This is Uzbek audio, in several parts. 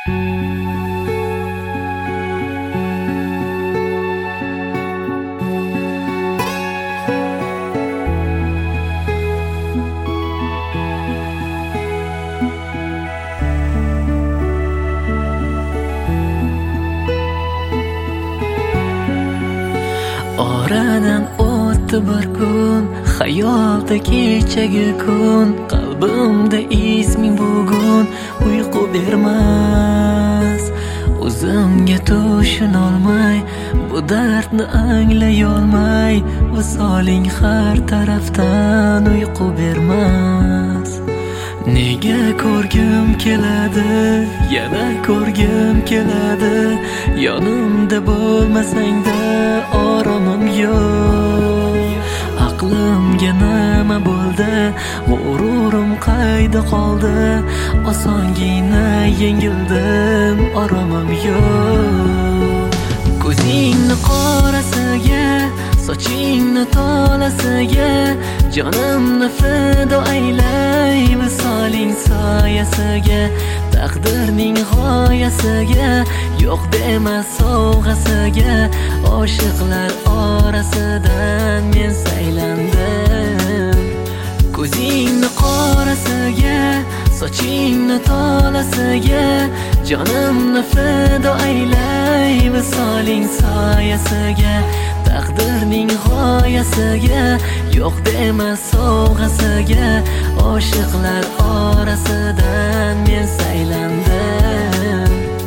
Oradan o'tdi bir kun, xayolda kechagi kun, qalbimda isming bugun uyqu bermas. O'zimga tushunolmay, bu dardni anglayolmay, visoling har tarafdan uyqu bermas. Nega ko'rgim keladi, yana ko'rgim keladi, yonimda bo'lmasangda oromim yo'q. Aqlimga nima bo'ldi, g'ururim qayda qoldi, osongina yengildim, oromim yo'q. Ko'zingni qorasiga, sochingni tolasiga, jonimni fido aylay, visoling soyasiga, taqdirning g'oyasiga, yo'q dema sovg'asiga, oshiqlar orasidan men saylandim. Ko'zingni qorasiga, sochingni tolasiga, jonimni fido aylay, visoling soyasiga, taqdirning g'oyasiga, yo'q dema sovg'asiga, oshiqlar orasidan men saylandim.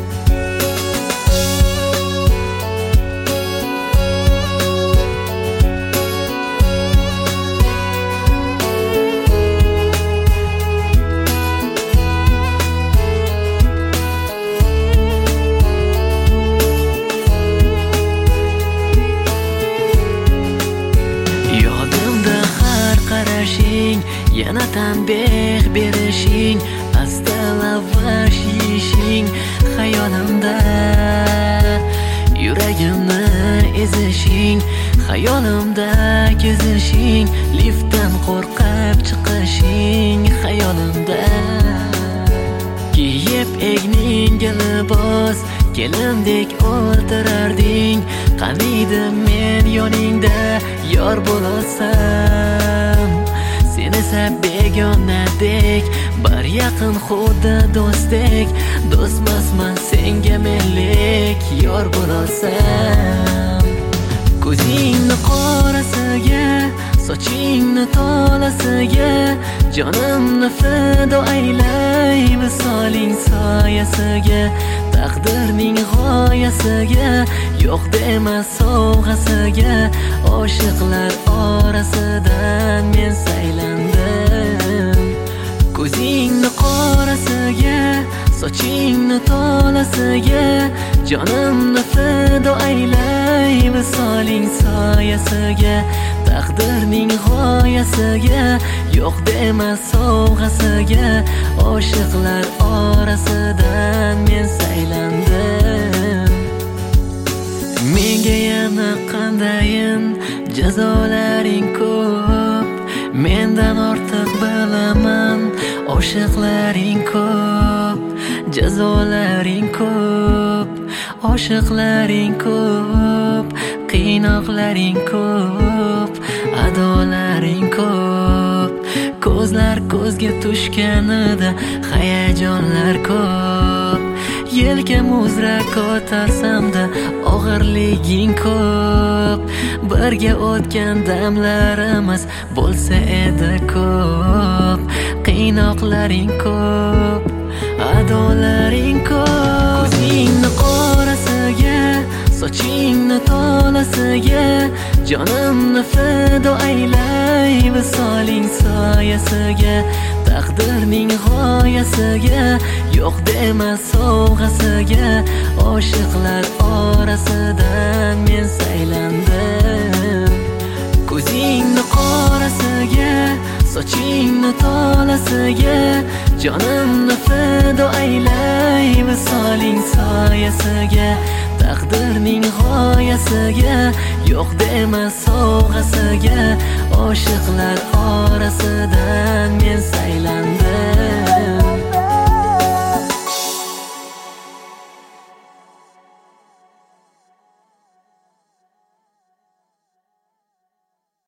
Yana tanbeh berishing, asta lavash yeyishing xayolimda, yuragimni ezishing, xayolimda kezishing, liftdan qo'rqib chiqishing xayolimda. Kiyib egningga libos, kelindek o'ltirarding, qaniydim men yoningda yor bo'lsam. Sen esa begonadek, bir yaqin xuddi do'stdek, do'stmasman senga menlik yor bo'lsam. Ko'zingni qorasiga, sochingni tolasiga, jonimni fido aylay, visoling soyasiga, taqdirning g'oyasiga, yo'q dema sovg'asiga, oshiqlar orasidan men saylandim. Ko'zingni qorasiga, sochingni tolasiga, jonimni fido aylay, visoling soyasiga, taqdirning g'oyasiga, yo'q dema sovg'asiga, oshiqlar orasidan men saylandim. Menga yana qandayin jazolaring ko'p, mendan ortiq bilaman, oshiqlaring ko'p, jazolaring ko'p, oshiqlaring ko'p, qiynoqlaring ko'p, adolaring ko'p. Ko'zlar ko'zga tushganida hayajonlar ko'p, yelkam uzra ko'tarsamda og'irliging ko'p. Birga o'tgan damlarimiz bo'lsa edi ko'p, qiynoqlaring ko'p, adolaring ko'p. Ko'zingni qorasiga, sochingni tolasiga, jonimni fido aylay, visoling soyasiga, taqdirning g'oyasiga, yo'q dema sovg'asiga, oshiqlar orasidan men saylandim. Ko'zingni qorasiga, sochingni tolasiga, jonimni fido aylay, visoling soyasiga, taqdirning g'oyasiga, yo'q dema sovg'asiga, oshiqlar orasidan men saylandim.